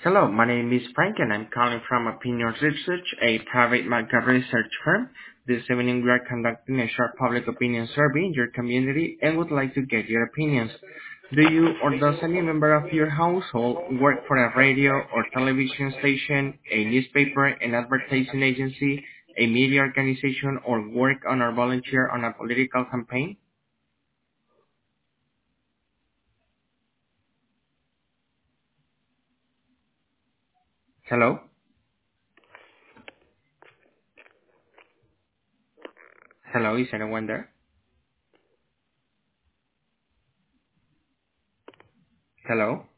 Hello, my name is Frank and I'm calling from Opinion Research, a private market research firm. This evening we are conducting a short public opinion survey in your community and would like to get your opinions. Do you or does any member of your household work for a radio or television station, a newspaper, an advertising agency, a media organization, or work on or volunteer on a political campaign? Hello? Hello, is anyone there? Hello?